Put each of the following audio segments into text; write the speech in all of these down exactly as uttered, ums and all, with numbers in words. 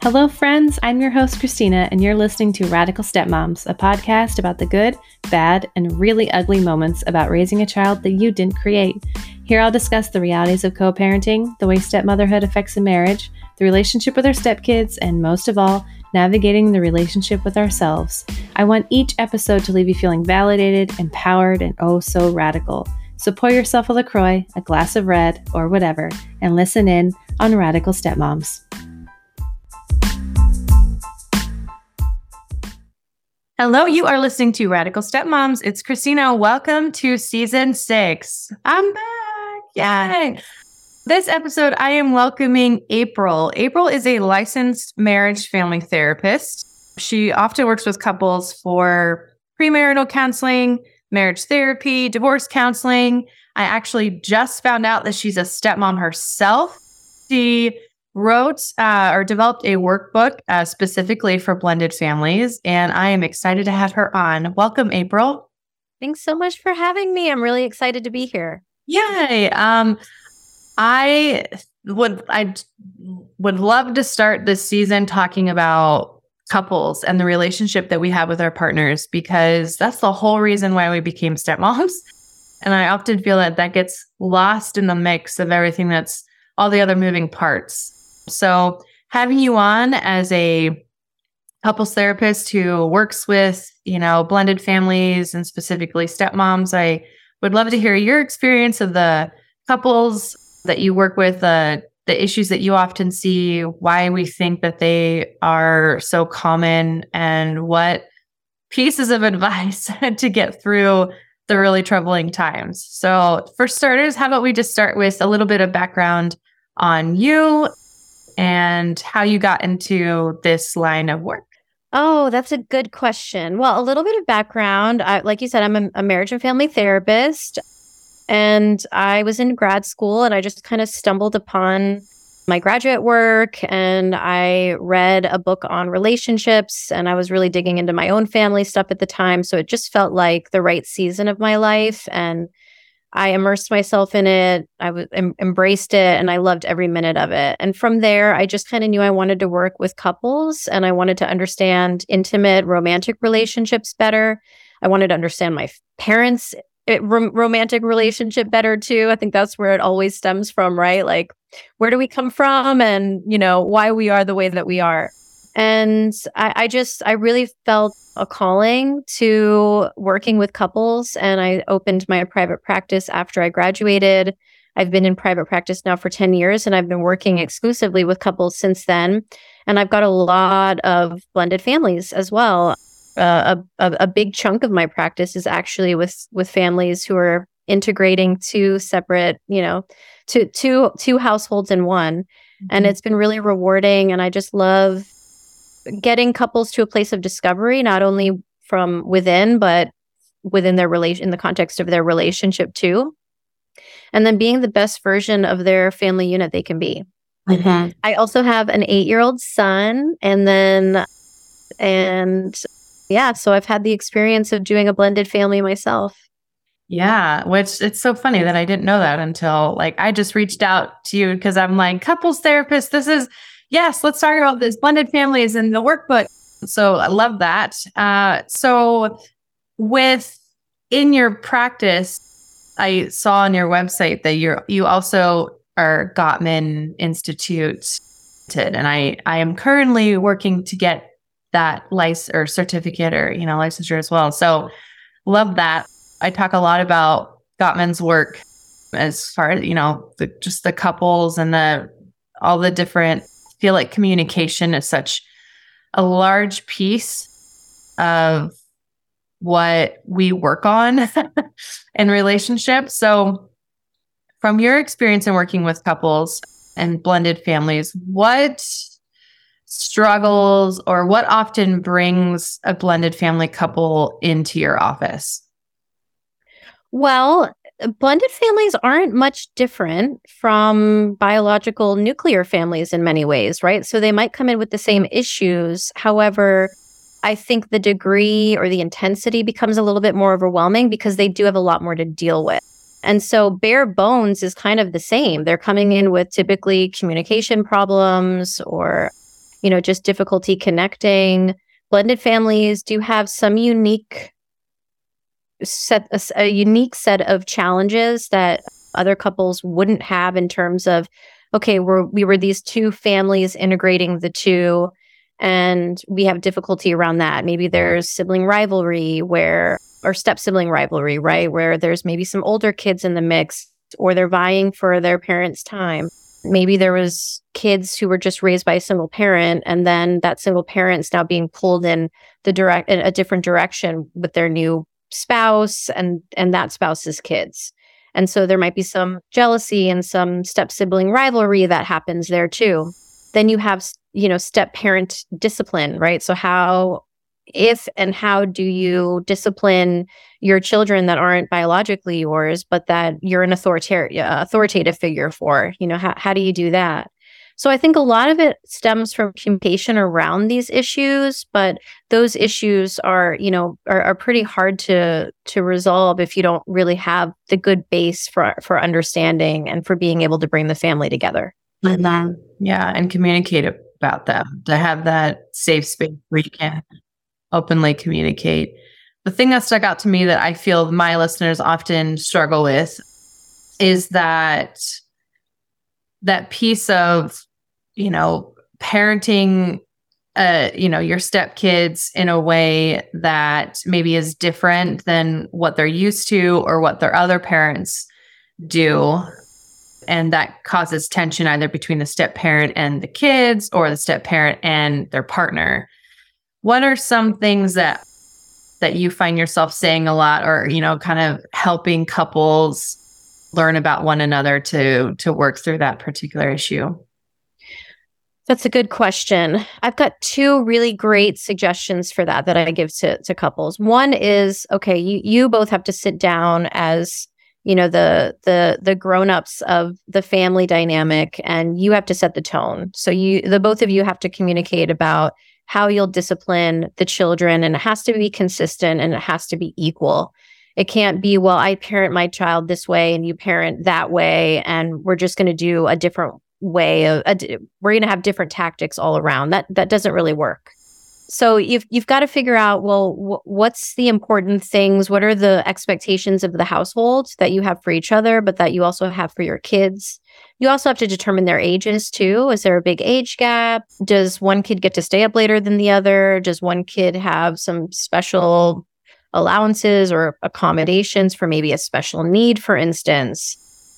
Hello, friends. I'm your host, Christina, and you're listening to Radical Stepmoms, a podcast about the good, bad, and really ugly moments about raising a child that you didn't create. Here I'll discuss the realities of co-parenting, the way stepmotherhood affects a marriage, the relationship with our stepkids, and most of all, navigating the relationship with ourselves. I want each episode to leave you feeling validated, empowered, and oh so radical. So pour yourself a LaCroix, a glass of red, or whatever, and listen in on Radical Stepmoms. Hello, you are listening to Radical Stepmoms. It's Christina. Welcome to season six. I'm back. Yay. This episode, I am welcoming April. April is a licensed marriage family therapist. She often works with couples for premarital counseling, marriage therapy, divorce counseling. I actually just found out that she's a stepmom herself. She wrote uh, or developed a workbook uh, specifically for blended families, and I am excited to have her on. Welcome, April. Thanks so much for having me. I'm really excited to be here. Yay. Um, I would I would love to start this season talking about couples and the relationship that we have with our partners, because that's the whole reason why we became stepmoms. And I often feel that that gets lost in the mix of everything that's all the other moving parts. So having you on as a couples therapist who works with, you know, blended families and specifically stepmoms, I would love to hear your experience of the couples that you work with, uh, the issues that you often see, why we think that they are so common, and what pieces of advice to get through the really troubling times. So for starters, how about we just start with a little bit of background on you and how you got into this line of work? Oh, that's a good question. Well, a little bit of background. I, like you said, I'm a, a marriage and family therapist, and I was in grad school, and I just kind of stumbled upon my graduate work, and I read a book on relationships, and I was really digging into my own family stuff at the time. So it just felt like the right season of my life, and I immersed myself in it. I w- em- embraced it, and I loved every minute of it. And from there, I just kind of knew I wanted to work with couples, and I wanted to understand intimate romantic relationships better. I wanted to understand my f- parents' it, rom- romantic relationship better too. I think that's where it always stems from, right? Like, where do we come from, and you know why we are the way that we are. And I, I just, I really felt a calling to working with couples, and I opened my private practice after I graduated. I've been in private practice now for ten years, and I've been working exclusively with couples since then. And I've got a lot of blended families as well. Uh, a, a, a big chunk of my practice is actually with, with families who are integrating two separate, you know, two, two, two households in one. Mm-hmm. And it's been really rewarding. And I just love getting couples to a place of discovery, not only from within, but within their relation, in the context of their relationship too. And then being the best version of their family unit they can be. Mm-hmm. I also have an eight-year-old son, and then, and yeah, so I've had the experience of doing a blended family myself. Yeah, which it's so funny that I didn't know that until like I just reached out to you because I'm like, couples therapist, this is, yes, let's talk about this blended families and the workbook. So I love that. Uh, so with in your practice, I saw on your website that you're you also are Gottman Institute, and I I am currently working to get that license or certificate or you know licensure as well. So love that. I talk a lot about Gottman's work as far as you know the, just the couples and the all the different. I feel like communication is such a large piece of what we work on in relationships. So from your experience in working with couples and blended families, what struggles or what often brings a blended family couple into your office? Well, blended families aren't much different from biological nuclear families in many ways, right? So they might come in with the same issues. However, I think the degree or the intensity becomes a little bit more overwhelming because they do have a lot more to deal with. And so bare bones is kind of the same. They're coming in with typically communication problems or you know, just difficulty connecting. Blended families do have some unique set, a, a unique set of challenges that other couples wouldn't have in terms of, okay, we're, we were these two families integrating the two, and we have difficulty around that. Maybe there's sibling rivalry where, or step sibling rivalry, right? Where there's maybe some older kids in the mix, or they're vying for their parents' time. Maybe there was kids who were just raised by a single parent, and then that single parent's now being pulled in the direct, in a different direction with their new spouse and, and that spouse's kids. And so there might be some jealousy and some step sibling rivalry that happens there too. Then you have, you know, step parent discipline, right? So how, if and how do you discipline your children that aren't biologically yours, but that you're an authoritarian, authoritative figure for? You know, how, how do you do that? So I think a lot of it stems from communication around these issues, but those issues are, you know, are, are pretty hard to to resolve if you don't really have the good base for for understanding and for being able to bring the family together. And then, yeah, and communicate about them, to have that safe space where you can openly communicate. The thing that stuck out to me that I feel my listeners often struggle with is that that piece of, you know, parenting, uh, you know, your stepkids in a way that maybe is different than what they're used to or what their other parents do. And that causes tension either between the step parent and the kids, or the step parent and their partner. What are some things that that you find yourself saying a lot, or, you know, kind of helping couples learn about one another to to work through that particular issue? That's a good question. I've got two really great suggestions for that that I give to, to couples. One is, okay, you you both have to sit down as, you know, the the the grown-ups of the family dynamic, and you have to set the tone. So you the both of you have to communicate about how you'll discipline the children, and it has to be consistent and it has to be equal. It can't be, well, I parent my child this way and you parent that way, and we're just going to do a different way of, a, we're going to have different tactics all around. That that doesn't really work. So you've you've got to figure out, well, wh- what's the important things? What are the expectations of the household that you have for each other, but that you also have for your kids? You also have to determine their ages too. Is there a big age gap? Does one kid get to stay up later than the other? Does one kid have some special allowances or accommodations for maybe a special need, for instance?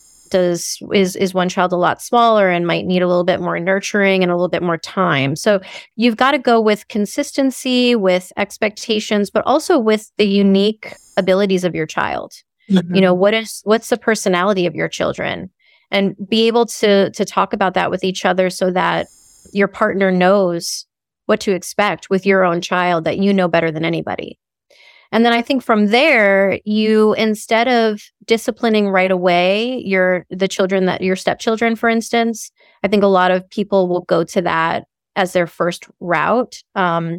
Does is is one child a lot smaller and might need a little bit more nurturing and a little bit more time? So you've got to go with consistency, with expectations, but also with the unique abilities of your child. Mm-hmm. You know, what is what's the personality of your children? And be able to to talk about that with each other so that your partner knows what to expect with your own child that you know better than anybody. And then I think from there, you, instead of disciplining right away your the children that your stepchildren, for instance, I think a lot of people will go to that as their first route, um,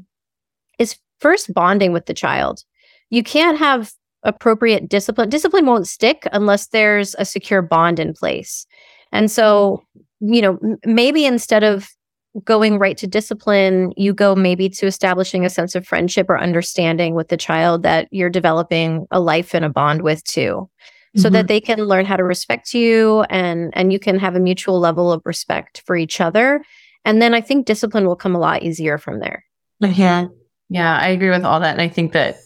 is first bonding with the child. You can't have appropriate discipline. Discipline won't stick unless there's a secure bond in place. And so, you know, m- maybe instead of going right to discipline, you go maybe to establishing a sense of friendship or understanding with the child that you're developing a life and a bond with too, so mm-hmm. that they can learn how to respect you, and and you can have a mutual level of respect for each other. And then I think discipline will come a lot easier from there. Yeah. Yeah, I agree with all that. And I think that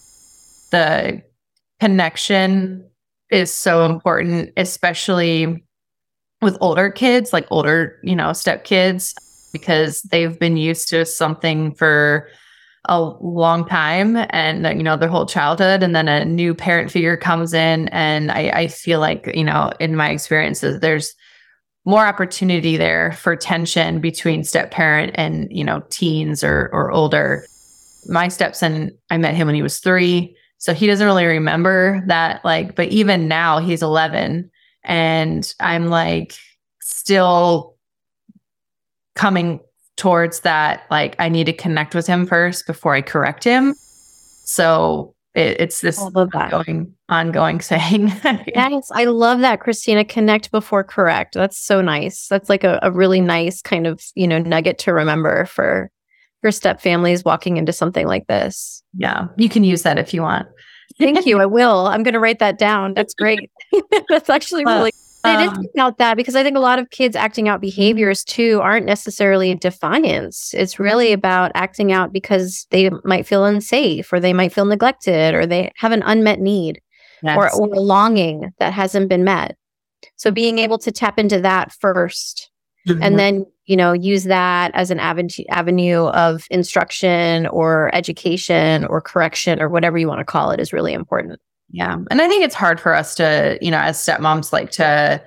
the connection is so important, especially with older kids, like older, you know, step kids, because they've been used to something for a long time, and, you know, their whole childhood. And then a new parent figure comes in. And I, I feel like, you know, in my experiences, there's more opportunity there for tension between step parent and, you know, teens or or older. My stepson, I met him when he was three. So he doesn't really remember that, like, but even now he's eleven, and I'm like still coming towards that, like, I need to connect with him first before I correct him. So it, it's this ongoing, ongoing thing. Yes, I love that, Christina. Connect before correct. That's so nice. That's like a, a really nice kind of, you know, nugget to remember for for step families walking into something like this. Yeah, you can use that if you want. Thank you. I will. I'm going to write that down. That's great. That's actually really I did think about that because I think a lot of kids acting out behaviors too aren't necessarily defiance. It's really about acting out because they might feel unsafe or they might feel neglected or they have an unmet need Yes. or, or a longing that hasn't been met. So being able to tap into that first Mhm. and then, you know, use that as an avenue, avenue of instruction or education or correction or whatever you want to call it is really important. Yeah. And I think it's hard for us to, you know, as stepmoms, like to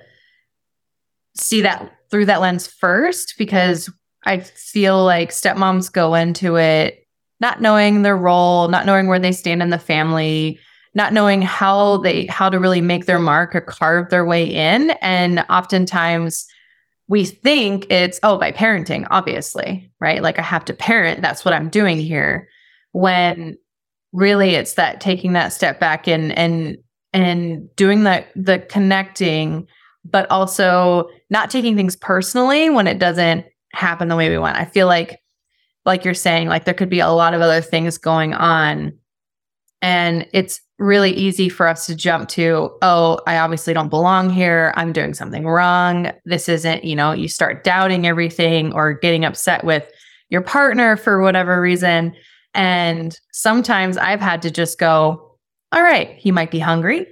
see that through that lens first, because I feel like stepmoms go into it not knowing their role, not knowing where they stand in the family, not knowing how they, how to really make their mark or carve their way in. And oftentimes we think it's, oh, by parenting, obviously, right? Like I have to parent. That's what I'm doing here. When really it's that taking that step back and and and doing the the connecting, but also not taking things personally when it doesn't happen the way we want. I feel like, like you're saying, like there could be a lot of other things going on. And it's really easy for us to jump to, oh, I obviously don't belong here. I'm doing something wrong. This isn't, you know, you start doubting everything or getting upset with your partner for whatever reason. And sometimes I've had to just go, all right, he might be hungry.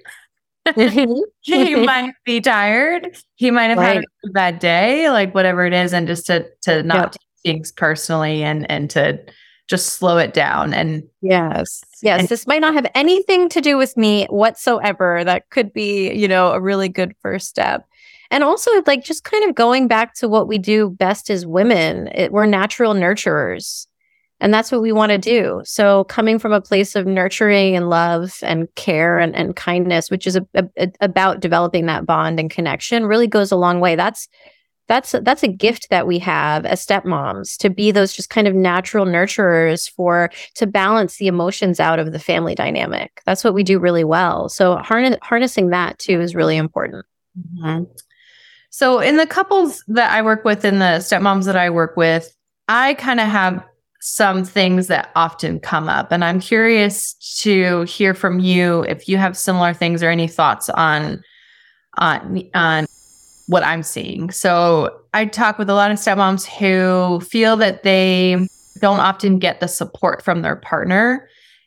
He might be tired. He might have Right. had a bad day, like whatever it is. And just to, to not Yep. take things personally and, and to just slow it down. And Yes. Yes. And- This might not have anything to do with me whatsoever. That could be, you know, a really good first step. And also, like, just kind of going back to what we do best as women, it, we're natural nurturers. And that's what we want to do. So coming from a place of nurturing and love and care and, and kindness, which is a, a, about developing that bond and connection, really goes a long way. That's That's that's a gift that we have as stepmoms, to be those just kind of natural nurturers for to balance the emotions out of the family dynamic. That's what we do really well. So harness, harnessing that too is really important. Mhm. So in the couples that I work with and the stepmoms that I work with, I kind of have some things that often come up. And I'm curious to hear from you if you have similar things or any thoughts on on on what I'm seeing. So I talk with a lot of stepmoms who feel that they don't often get the support from their partner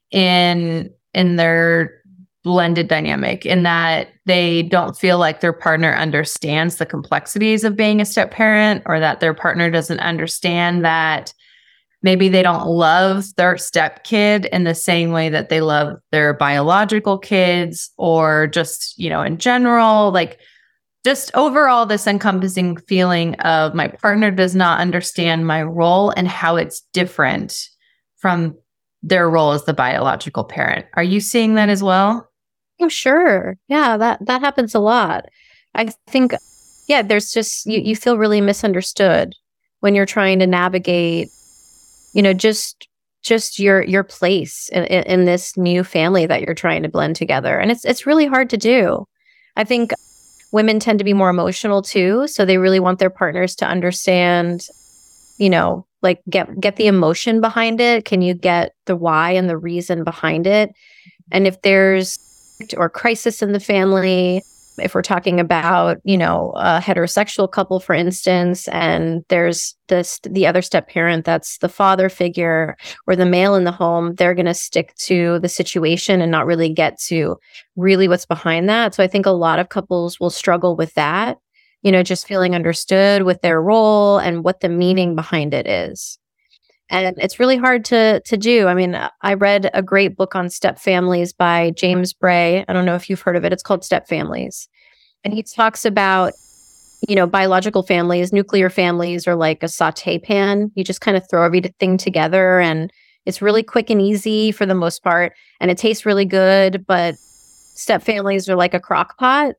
in in their blended dynamic, in that they don't feel like their partner understands the complexities of being a step parent, or that their partner doesn't understand that maybe they don't love their step kid in the same way that they love their biological kids, or just, you know, in general, like just overall this encompassing feeling of my partner does not understand my role and how it's different from their role as the biological parent. Are you seeing that as well? Oh, sure. Yeah, that that happens a lot. I think, yeah, there's just you you feel really misunderstood when you're trying to navigate, you know, just just your your place in, in, in this new family that you're trying to blend together. And it's it's really hard to do. I think women tend to be more emotional too, so they really want their partners to understand, you know, like get get the emotion behind it. Can you get the why and the reason behind it? And if there's or crisis in the family, if we're talking about, you know, a heterosexual couple, for instance, and there's this the other step parent that's the father figure or the male in the home, they're going to stick to the situation and not really get to really what's behind that. So I think a lot of couples will struggle with that, you know, just feeling understood with their role and what the meaning behind it is. And it's really hard to to do. I mean, I read a great book on step families by James Bray. I don't know if you've heard of it. It's called Step Families. And he talks about, you know, biological families, nuclear families are like a saute pan. You just kind of throw everything together and it's really quick and easy for the most part. And it tastes really good. But step families are like a crock pot.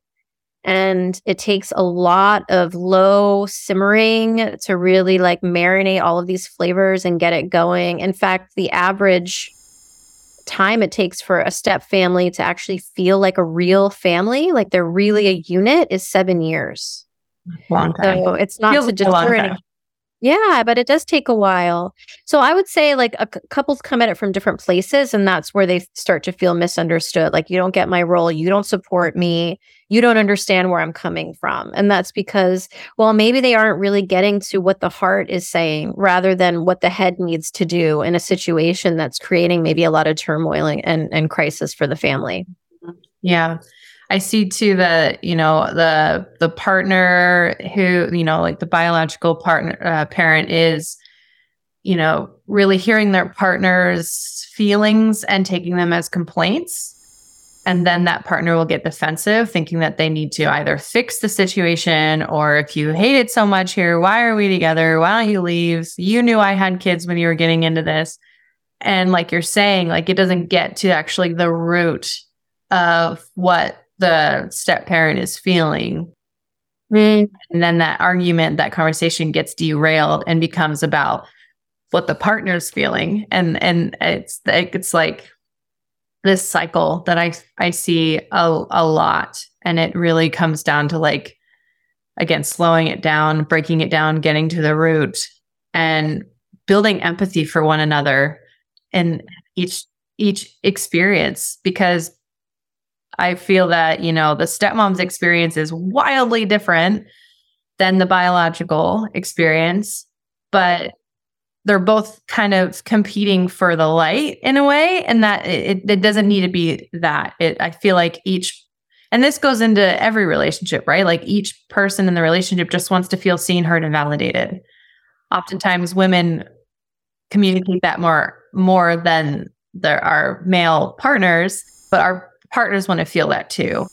And it takes a lot of low simmering to really like marinate all of these flavors and get it going. In fact, the average time it takes for a step family to actually feel like a real family, like they're really a unit, is seven years. Long time. So it's not Feels to like a long deter time. any. Yeah, but it does take a while. So I would say like a c- couples come at it from different places, and that's where they start to feel misunderstood. Like, you don't get my role, you don't support me, you don't understand where I'm coming from. And that's because, well, maybe they aren't really getting to what the heart is saying rather than what the head needs to do in a situation that's creating maybe a lot of turmoil and, and crisis for the family. Yeah. I see too that, you know, the the partner who, you know, like the biological partner uh, parent is, you know, really hearing their partner's feelings and taking them as complaints. And then that partner will get defensive, thinking that they need to either fix the situation, or if you hate it so much here, why are we together? Why don't you leave? You knew I had kids when you were getting into this. And like you're saying, like it doesn't get to actually the root of what the step parent is feeling. Mm. And then that argument, that conversation gets derailed and becomes about what the partner's feeling. And and it's it's like this cycle that I I see a, a lot. And it really comes down to, like, again, slowing it down, breaking it down, getting to the root, and building empathy for one another in each each experience. Because I feel that, you know, the stepmom's experience is wildly different than the biological experience, but they're both kind of competing for the light in a way, and that it, it doesn't need to be that. It, I feel like each, and this goes into every relationship, right? Like each person in the relationship just wants to feel seen, heard, and validated. Oftentimes women communicate that more, more than there are male partners, but our partners want to feel that too.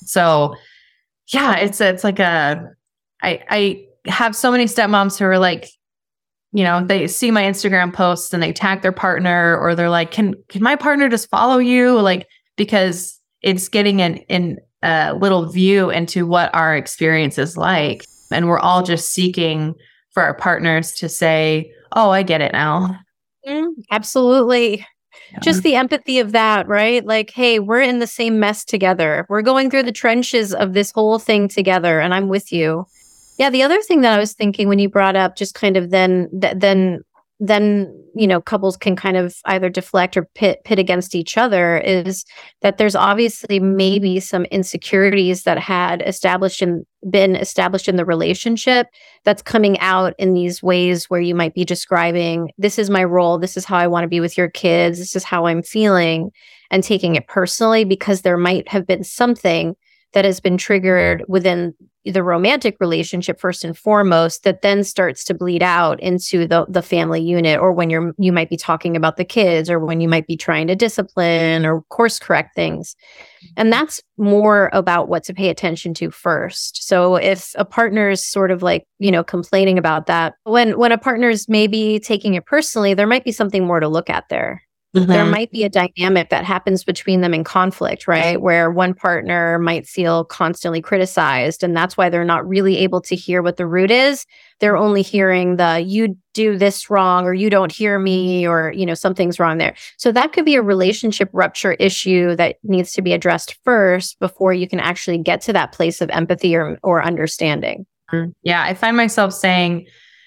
So yeah, it's, it's like a, I, I have so many stepmoms who are like, you know, they see my Instagram posts and they tag their partner, or they're like, can, can my partner just follow you? Like, because it's getting an, in a little view into what our experience is like. And we're all just seeking for our partners to say, oh, I get it now. Mm, absolutely. Yeah. Just the empathy of that, right? Like, hey, we're in the same mess together. We're going through the trenches of this whole thing together, and I'm with you. Yeah, the other thing that I was thinking when you brought up just kind of then, th- then, then, you know, couples can kind of either deflect or pit pit against each other, is that there's obviously maybe some insecurities that had established and been established in the relationship that's coming out in these ways where you might be describing, this is my role, this is how I want to be with your kids, this is how I'm feeling, and taking it personally because there might have been something that has been triggered within the romantic relationship first and foremost, that then starts to bleed out into the the family unit, or when you're you might be talking about the kids, or when you might be trying to discipline or course correct things. And that's more about what to pay attention to first. So if a partner is sort of like, you know, complaining about that, when when a partner's maybe taking it personally, there might be something more to look at there. Mm-hmm. There might be a dynamic that happens between them in conflict, right? Where one partner might feel constantly criticized, and that's why they're not really able to hear what the root is. They're only hearing the, you do this wrong, or you don't hear me, or, you know, something's wrong there. So that could be a relationship rupture issue that needs to be addressed first before you can actually get to that place of empathy or, or understanding. Yeah, I find myself saying,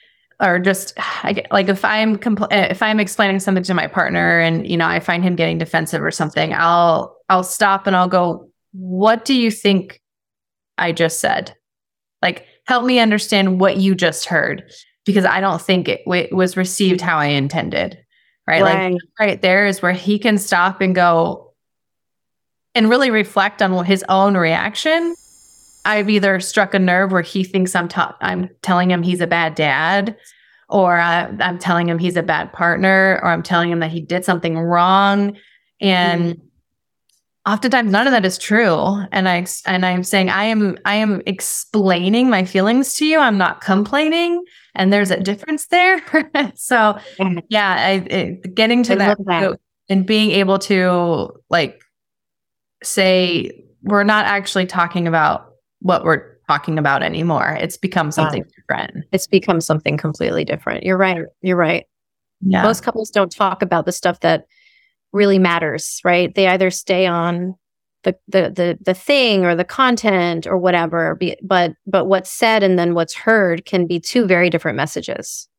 or just I get, like if I'm compl- if I'm explaining something to my partner and, you know, I find him getting defensive or something, I'll I'll stop and I'll go, what do you think I just said? Like, help me understand what you just heard, because I don't think it, w- was received how I intended. Right? Right. Like right there is where he can stop and go and really reflect on his own reaction. I've either struck a nerve where he thinks I'm ta- I'm telling him he's a bad dad, or uh, I'm telling him he's a bad partner, or I'm telling him that he did something wrong. And mm. oftentimes none of that is true. And I and I'm saying I am I am explaining my feelings to you. I'm not complaining, and there's a difference there. So yeah, I, it, getting to that, that and being able to like say we're not actually talking about what we're talking about anymore. It's become something uh, different. It's become something completely different. You're right. You're right. Yeah. Most couples don't talk about the stuff that really matters, right? They either stay on the the the the thing or the content or whatever, but but what's said and then what's heard can be two very different messages.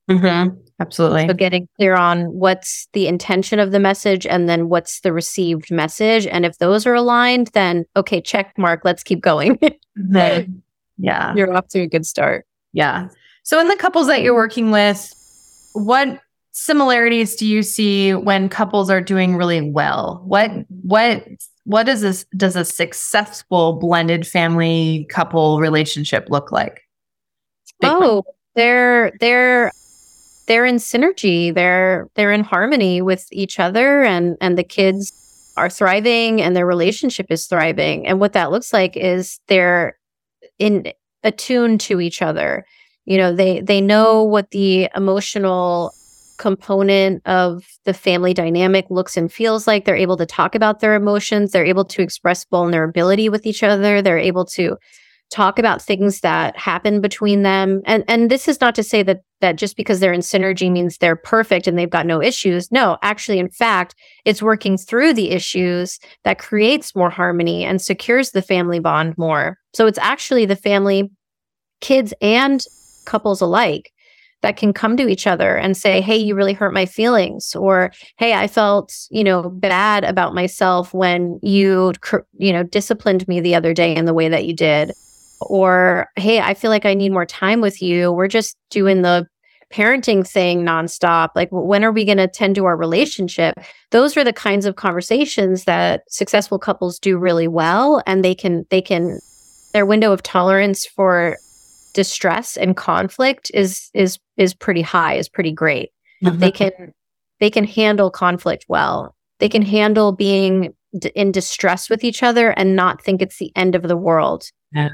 Mm-hmm. Absolutely. So getting clear on what's the intention of the message and then what's the received message. And if those are aligned, then okay, check mark, let's keep going. Then, yeah. You're off to a good start. Yeah. So in the couples that you're working with, what similarities do you see when couples are doing really well? What what what does this does a successful blended family couple relationship look like? Big Oh, they're they're they're in synergy. They're they're in harmony with each other, and and the kids are thriving and their relationship is thriving. And what that looks like is they're in attuned to each other. You know, they they know what the emotional component of the family dynamic looks and feels like. They're able to talk about their emotions. They're able to express vulnerability with each other. They're able to talk about things that happen between them. And and this is not to say that that just because they're in synergy means they're perfect and they've got no issues. No, actually, in fact, it's working through the issues that creates more harmony and secures the family bond more. So it's actually the family, kids and couples alike, that can come to each other and say, hey, you really hurt my feelings. Or, hey, I felt, you know, bad about myself when you, you know, disciplined me the other day in the way that you did. Or, hey, I feel like I need more time with you. We're just doing the parenting thing nonstop. Like, when are we going to tend to our relationship? Those are the kinds of conversations that successful couples do really well. And they can, they can, their window of tolerance for distress and conflict is, is, is pretty high, is pretty great. Mm-hmm. They can, they can handle conflict well. They can handle being d- in distress with each other and not think it's the end of the world. Yeah.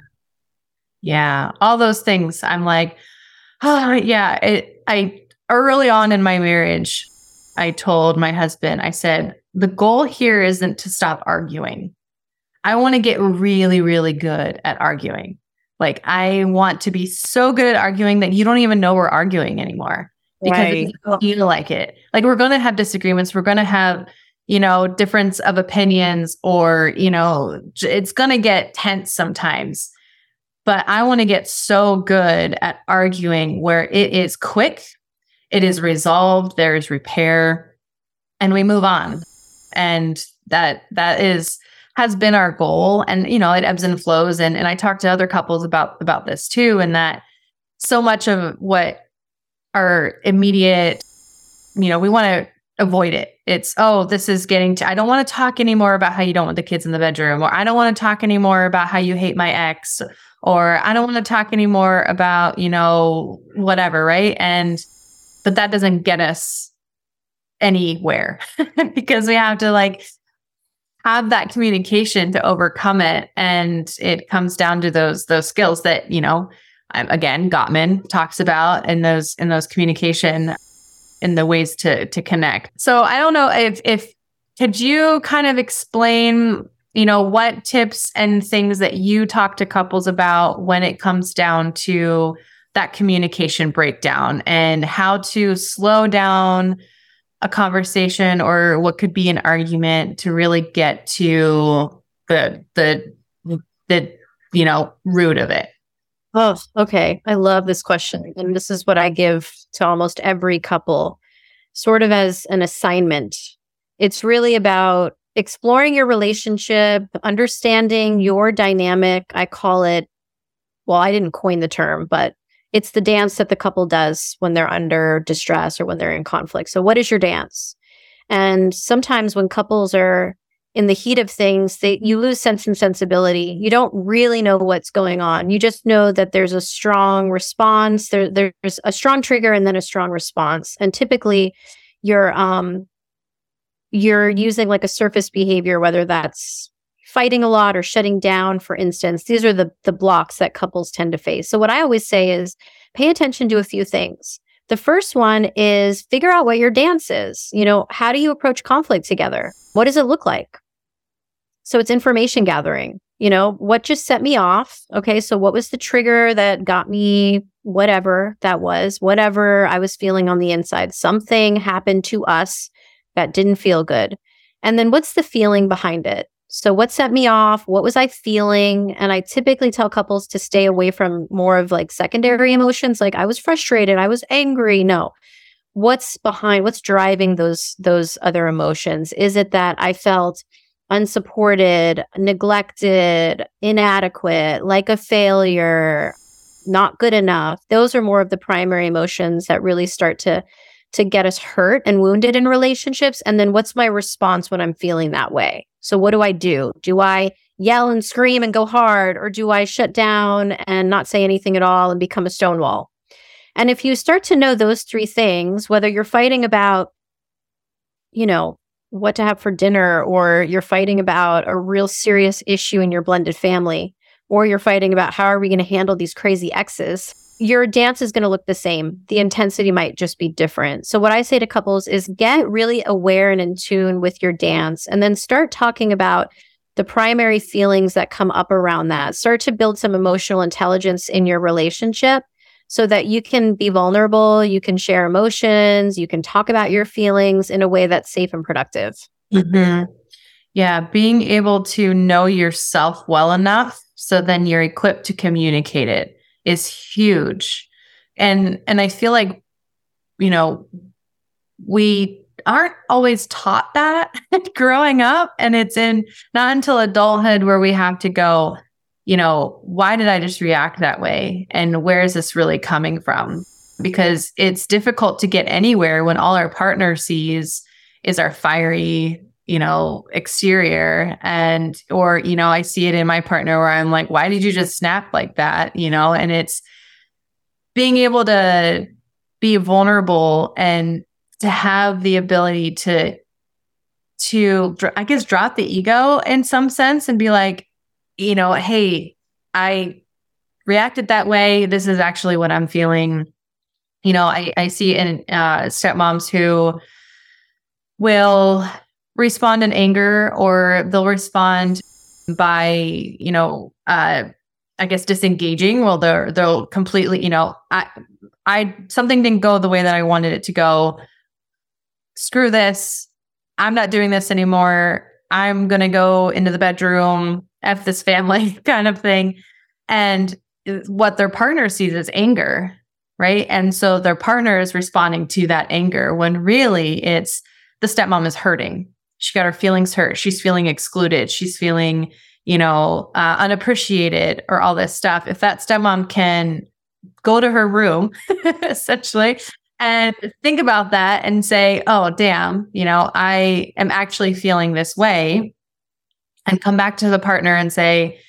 Yeah, all those things. I'm like, oh, yeah. It, I early on in my marriage, I told my husband, I said, the goal here isn't to stop arguing. I want to get really, really good at arguing. Like, I want to be so good at arguing that you don't even know we're arguing anymore because right. it doesn't feel like it. Like, we're going to have disagreements. We're going to have, you know, difference of opinions, or, you know, it's going to get tense sometimes. But I want to get so good at arguing where it is quick, it is resolved, there is repair, and we move on. And that that is has been our goal. And, you know, it ebbs and flows. And, and I talked to other couples about, about this too, and that so much of what our immediate, you know, we want to avoid it. It's, oh, this is getting to, I don't want to talk anymore about how you don't want the kids in the bedroom, or I don't want to talk anymore about how you hate my ex, or I don't want to talk anymore about, you know, whatever. Right. And, but that doesn't get us anywhere because we have to like have that communication to overcome it. And it comes down to those, those skills that, you know, again, Gottman talks about in those, in those communication, in the ways to, to connect. So I don't know if, if, could you kind of explain, you know, what tips and things that you talk to couples about when it comes down to that communication breakdown, and how to slow down a conversation or what could be an argument to really get to the, the, the, you know, root of it? Oh, okay. I love this question. And this is what I give to almost every couple, sort of as an assignment. It's really about exploring your relationship, understanding your dynamic. I call it, well, I didn't coin the term, but it's the dance that the couple does when they're under distress or when they're in conflict. So what is your dance? And sometimes when couples are in the heat of things, they, you lose sense and sensibility. You don't really know what's going on. You just know that there's a strong response. There, there's a strong trigger and then a strong response. And typically you're, um, you're using like a surface behavior, whether that's fighting a lot or shutting down, for instance. These are the the blocks that couples tend to face. So what I always say is pay attention to a few things. The first one is figure out what your dance is. You know, how do you approach conflict together? What does it look like? So it's information gathering. You know, what just set me off? Okay, so what was the trigger that got me whatever that was, whatever I was feeling on the inside? Something happened to us that didn't feel good. And then what's the feeling behind it? So what set me off? What was I feeling? And I typically tell couples to stay away from more of like secondary emotions. Like I was frustrated, I was angry. No. What's behind, what's driving those those other emotions? Is it that I felt unsupported, neglected, inadequate, like a failure, not good enough? Those are more of the primary emotions that really start to to get us hurt and wounded in relationships. And then what's my response when I'm feeling that way? So what do I do? Do I yell and scream and go hard, or do I shut down and not say anything at all and become a stonewall? And if you start to know those three things, whether you're fighting about, you know, what to have for dinner, or you're fighting about a real serious issue in your blended family, or you're fighting about how are we going to handle these crazy exes, your dance is going to look the same. The intensity might just be different. So what I say to couples is get really aware and in tune with your dance, and then start talking about the primary feelings that come up around that. Start to build some emotional intelligence in your relationship so that you can be vulnerable, you can share emotions, you can talk about your feelings in a way that's safe and productive. Mm-hmm. Yeah, being able to know yourself well enough so then you're equipped to communicate it is huge. And and I feel like, you know, we aren't always taught that growing up. And it's in not until adulthood where we have to go, you know, why did I just react that way? And where is this really coming from? Because it's difficult to get anywhere when all our partner sees is our fiery, you know, exterior. And, or, you know, I see it in my partner where I'm like, why did you just snap like that? You know, and it's being able to be vulnerable and to have the ability to, to, I guess, drop the ego in some sense and be like, you know, hey, I reacted that way. This is actually what I'm feeling. You know, I, I see in uh, stepmoms who will respond in anger, or they'll respond by, you know, uh, I guess disengaging. Well, they're they'll completely, you know, I, I something didn't go the way that I wanted it to go. Screw this. I'm not doing this anymore. I'm gonna go into the bedroom, F this family kind of thing. And what their partner sees is anger, right? And so their partner is responding to that anger when really it's the stepmom is hurting. She got her feelings hurt. She's feeling excluded. She's feeling, you know, uh, unappreciated, or all this stuff. If that stepmom can go to her room, essentially, and think about that and say, oh, damn, you know, I am actually feeling this way, and come back to the partner and say,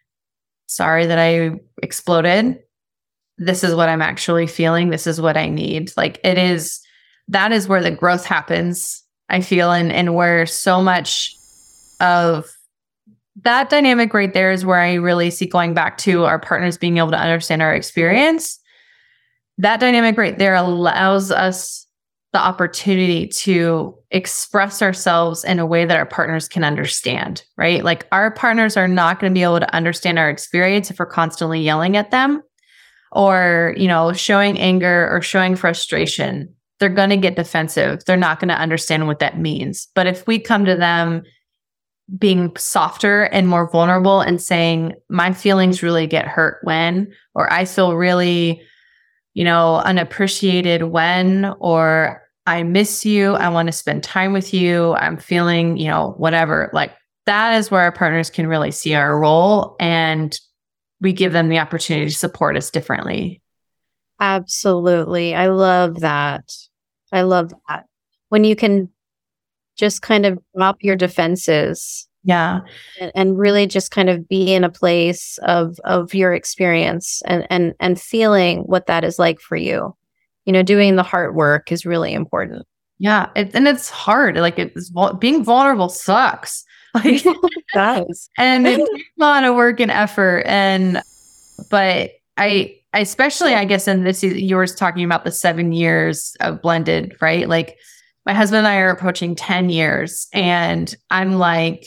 sorry that I exploded. This is what I'm actually feeling. This is what I need. Like it is, that is where the growth happens, I feel, and, and where so much of that dynamic right there is where I really see going back to our partners being able to understand our experience. That dynamic right there allows us the opportunity to express ourselves in a way that our partners can understand, right? Like our partners are not going to be able to understand our experience if we're constantly yelling at them, or, you know, showing anger or showing frustration. They're going to get defensive. They're not going to understand what that means. But if we come to them being softer and more vulnerable and saying, my feelings really get hurt when, or I feel really, you know, unappreciated when, or I miss you, I want to spend time with you, I'm feeling, you know, whatever, like that is where our partners can really see our role, and we give them the opportunity to support us differently. Absolutely. I love that. I love that. When you can just kind of drop your defenses. Yeah. And, and really just kind of be in a place of of your experience and and and feeling what that is like for you. You know, doing the heart work is really important. Yeah. It, and it's hard. Like it's being vulnerable sucks. Like it does. And it takes a lot of work and effort. And but I I especially, I guess, in this, you were talking about the seven years of blended, right? Like my husband and I are approaching ten years, and I'm like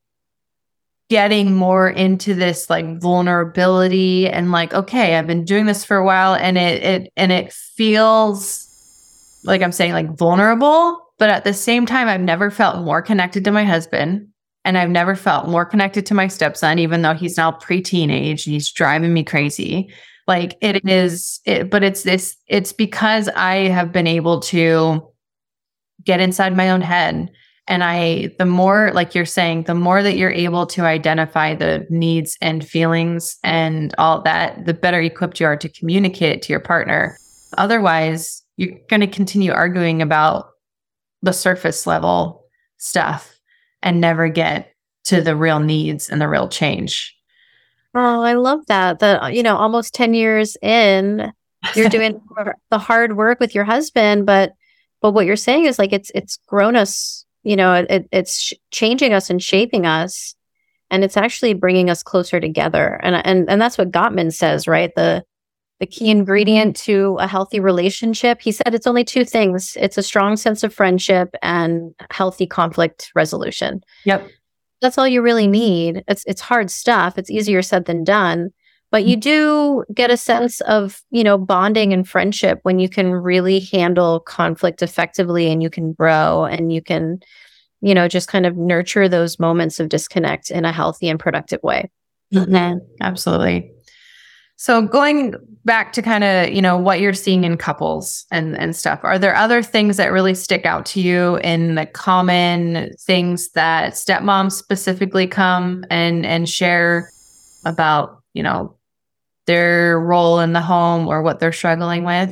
getting more into this like vulnerability and like, okay, I've been doing this for a while, and it, it, and it feels like I'm saying like vulnerable, but at the same time, I've never felt more connected to my husband. And I've never felt more connected to my stepson, even though he's now pre-teenage. He's driving me crazy. Like it is, it, but it's this, it's because I have been able to get inside my own head. And I, the more, like you're saying, the more that you're able to identify the needs and feelings and all that, the better equipped you are to communicate it to your partner. Otherwise, you're going to continue arguing about the surface level stuff and never get to the real needs and the real change. Oh, I love that. That, you know, almost ten years in, you're doing the hard work with your husband, but but what you're saying is like it's it's grown us, you know, it, it's sh- changing us and shaping us, and it's actually bringing us closer together. And and and that's what Gottman says, right? The the key ingredient to a healthy relationship. He said it's only two things. It's a strong sense of friendship and healthy conflict resolution. Yep. That's all you really need. It's it's hard stuff. It's easier said than done. But you do get a sense of, you know, bonding and friendship when you can really handle conflict effectively, and you can grow, and you can, you know, just kind of nurture those moments of disconnect in a healthy and productive way. Mm-hmm. Absolutely. So going back to kind of, you know, what you're seeing in couples and, and stuff, are there other things that really stick out to you in the common things that stepmoms specifically come and, and share about, you know, their role in the home or what they're struggling with?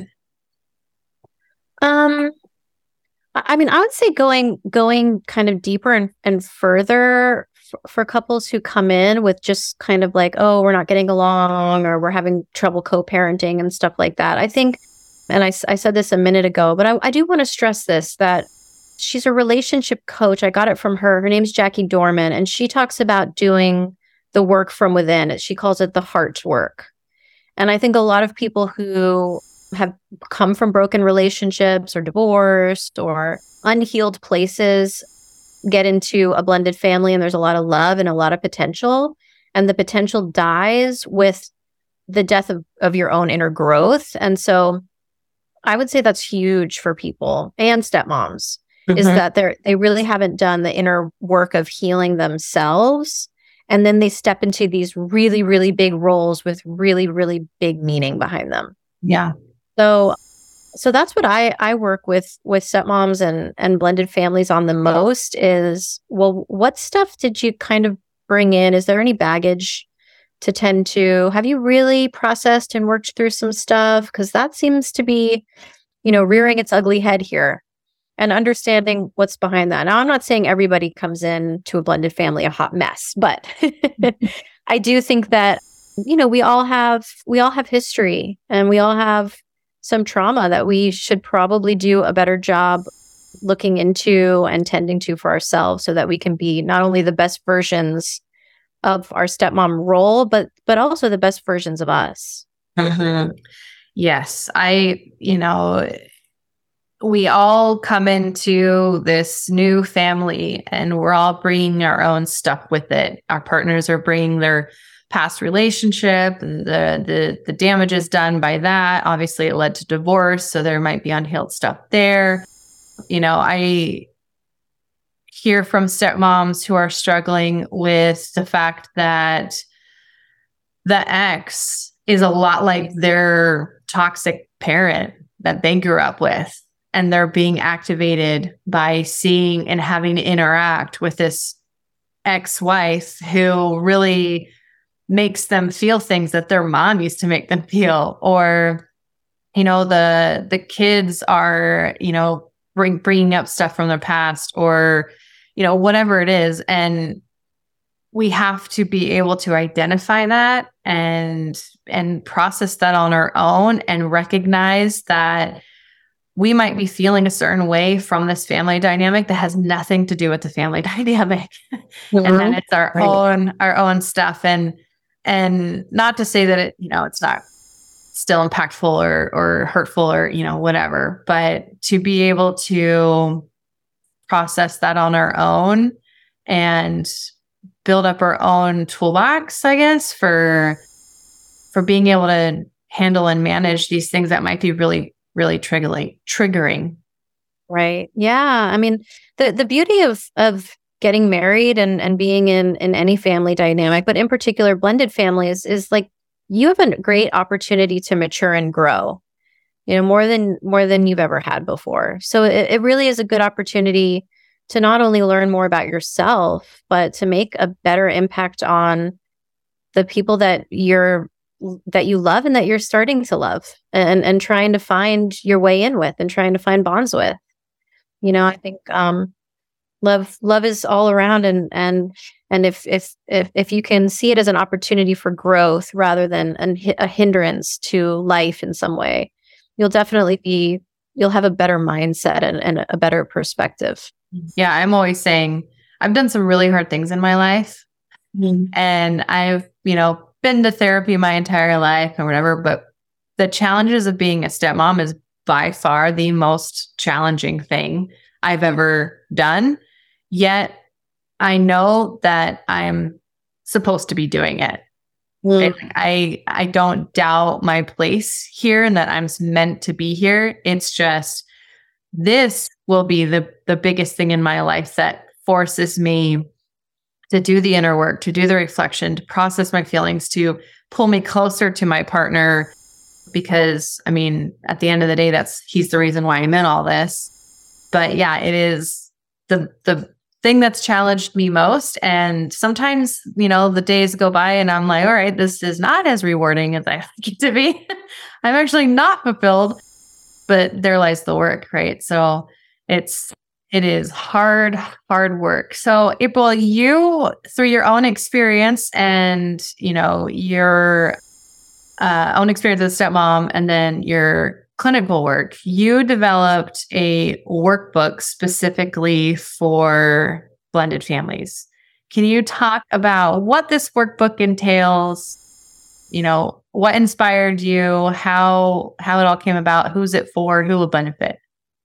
Um, I mean, I would say going going kind of deeper and, and further for couples who come in with just kind of like, oh, we're not getting along, or we're having trouble co-parenting and stuff like that. I think, and I, I said this a minute ago, but I, I do want to stress this, that she's a relationship coach. I got it from her. Her name's Jackie Dorman, and she talks about doing the work from within. She calls it the heart work. And I think a lot of people who have come from broken relationships or divorced or unhealed places get into a blended family, and there's a lot of love and a lot of potential, and the potential dies with the death of, of your own inner growth. And so I would say that's huge for people and stepmoms, mm-hmm. is that they're they really haven't done the inner work of healing themselves, and then they step into these really, really big roles with really, really big meaning behind them. Yeah. So So that's what I, I work with with stepmoms and, and blended families on the most is, well, what stuff did you kind of bring in? Is there any baggage to tend to? Have you really processed and worked through some stuff? Because that seems to be, you know, rearing its ugly head here, and understanding what's behind that. Now, I'm not saying everybody comes in to a blended family a hot mess, but I do think that, you know, we all have we all have history, and we all have some trauma that we should probably do a better job looking into and tending to for ourselves, so that we can be not only the best versions of our stepmom role, but but also the best versions of us. Mm-hmm. Yes. I, you know, we all come into this new family, and we're all bringing our own stuff with it. Our partners are bringing their past relationship, the the the damages done by that. Obviously, it led to divorce, so there might be unhealed stuff there. You know, I hear from stepmoms who are struggling with the fact that the ex is a lot like their toxic parent that they grew up with, and they're being activated by seeing and having to interact with this ex-wife who really makes them feel things that their mom used to make them feel. Or, you know, the the kids are, you know, bring, bringing up stuff from their past, or, you know, whatever it is. And we have to be able to identify that and and process that on our own, and recognize that we might be feeling a certain way from this family dynamic that has nothing to do with the family dynamic. Mm-hmm. And then it's our right. own our own stuff. And And not to say that it, you know, it's not still impactful or or hurtful or, you know, whatever, but to be able to process that on our own and build up our own toolbox, I guess, for for being able to handle and manage these things that might be really, really triggering. triggering. Right. Yeah. I mean, the the beauty of of getting married and, and being in, in any family dynamic, but in particular blended families, is like you have a great opportunity to mature and grow, you know, more than more than you've ever had before. So it, it really is a good opportunity to not only learn more about yourself, but to make a better impact on the people that you're that you love and that you're starting to love, and and trying to find your way in with and trying to find bonds with. You know, I think um love love is all around, and and and if if if if you can see it as an opportunity for growth rather than an, a hindrance to life in some way, you'll definitely be you'll have a better mindset and, and a better perspective. Yeah, I'm always saying I've done some really hard things in my life, mm-hmm. and I've, you know, been to therapy my entire life or whatever, but the challenges of being a stepmom is by far the most challenging thing I've ever done. Yet I know that I'm supposed to be doing it. Mm. I I don't doubt my place here and that I'm meant to be here. It's just this will be the the biggest thing in my life that forces me to do the inner work, to do the reflection, to process my feelings, to pull me closer to my partner. Because, I mean, at the end of the day, that's he's the reason why I'm in all this. But yeah, it is the the thing that's challenged me most. And sometimes, you know, the days go by and I'm like, all right, this is not as rewarding as I like it to be. I'm actually not fulfilled, but there lies the work, right? So it's, it is hard, hard work. So April, you, through your own experience and, you know, your uh, own experience as a stepmom and then your clinical work, you developed a workbook specifically for blended families. Can you talk about what this workbook entails? You know, what inspired you, how how it all came about, who's it for, who will benefit?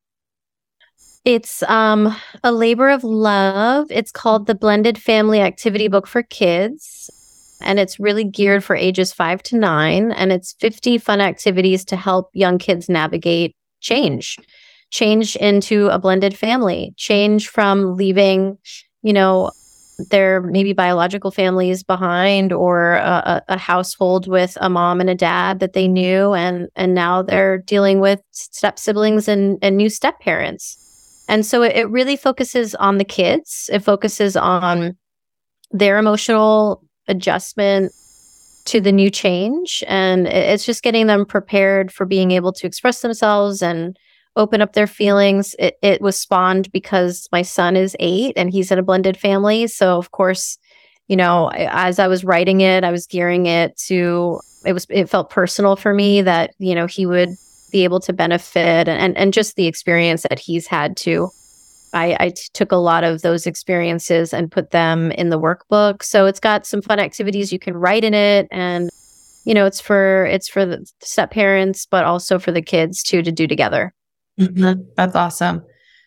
It's um, a labor of love. It's called the Blended Family Activity Book for Kids. And it's really geared for ages five to nine. And it's fifty fun activities to help young kids navigate change, change into a blended family, change from leaving, you know, their maybe biological families behind, or a, a household with a mom and a dad that they knew. And, and now they're dealing with step siblings and, and new step parents. And so it, it really focuses on the kids. It focuses on their emotional adjustment to the new change. And it's just getting them prepared for being able to express themselves and open up their feelings. It, it was spawned because my son is eight and he's in a blended family. So of course, you know, as I was writing it, I was gearing it to, it was, it felt personal for me that, you know, he would be able to benefit, and, and, and just the experience that he's had too. I, I t- took a lot of those experiences and put them in the workbook. So it's got some fun activities you can write in it. And, you know, it's for, it's for the step parents, but also for the kids too, to do together. Mm-hmm. That's awesome.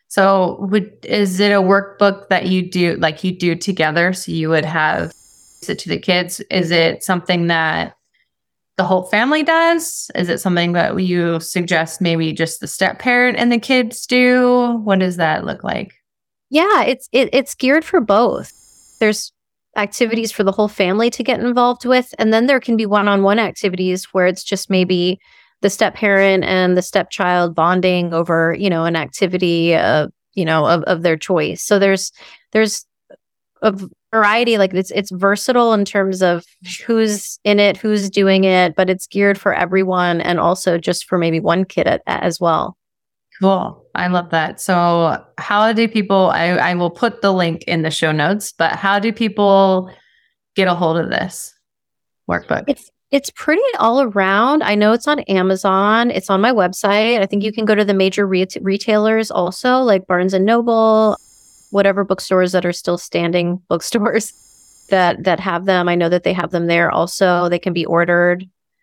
So would, is it a workbook that you do, like you do together? So you would have it to the kids. Is it something that the whole family does? Is it something that you suggest maybe just the step parent and the kids do? What does that look like? Yeah, it's it, it's geared for both. There's activities for the whole family to get involved with, and then there can be one-on-one activities where it's just maybe the step parent and the stepchild bonding over, you know, an activity, uh, you know, of, of their choice. So there's there's a variety, like it's it's versatile in terms of who's in it, who's doing it, but it's geared for everyone, and also just for maybe one kid at, as well. Cool. I love that. So how do people, I, I will put the link in the show notes, but how do people get a hold of this workbook? It's it's pretty all around. I know it's on Amazon. It's on my website. I think you can go to the major re- retailers also, like Barnes and Noble, whatever bookstores that are still standing bookstores that that have them. I know that they have them there also. They can be ordered.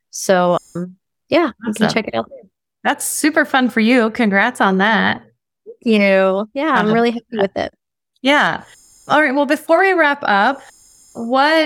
So um, yeah, awesome. You can check it out there. That's super fun for you. Congrats on that. Thank you. Yeah, I'm really happy with it. Yeah. All right. Well, before we wrap up, what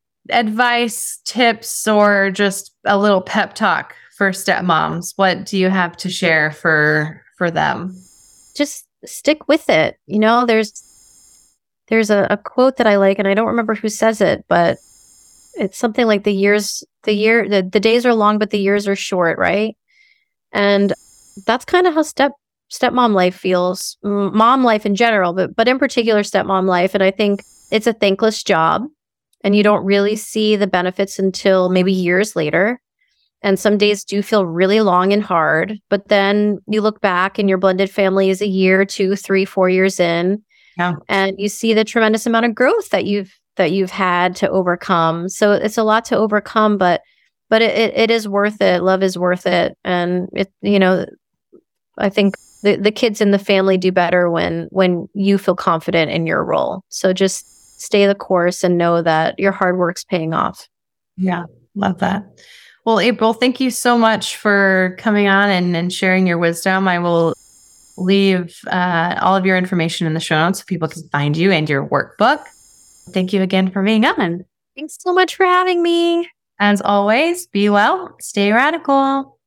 advice, tips, or just a little pep talk for stepmoms, what do you have to share for for them? Just stick with it. You know, there's there's a, a quote that I like, and I don't remember who says it, but it's something like the years, the year, the, the days are long, but the years are short, right? And that's kind of how step stepmom life feels, mom life in general, but but in particular stepmom life. And I think it's a thankless job, and you don't really see the benefits until maybe years later. And some days do feel really long and hard, but then you look back and your blended family is a year, two, three, four years in, yeah. and you see the tremendous amount of growth that you've that you've had to overcome. So it's a lot to overcome, but but it, it, it is worth it. Love is worth it, and it you know, I think the the kids in the family do better when when you feel confident in your role. So just stay the course and know that your hard work's paying off. Yeah, love that. Well, April, thank you so much for coming on and, and sharing your wisdom. I will leave uh, all of your information in the show notes so people can find you and your workbook. Thank you again for being on. Thanks so much for having me. As always, be well, stay radical.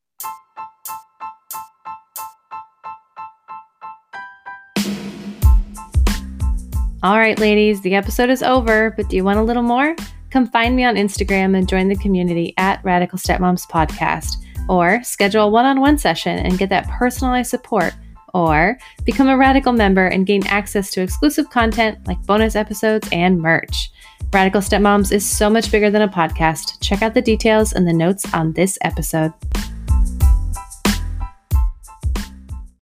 All right, ladies, the episode is over, but do you want a little more? Come find me on Instagram and join the community at Radical Stepmoms Podcast, or schedule a one-on-one session and get that personalized support, or become a Radical member and gain access to exclusive content like bonus episodes and merch. Radical Stepmoms is so much bigger than a podcast. Check out the details in the notes on this episode.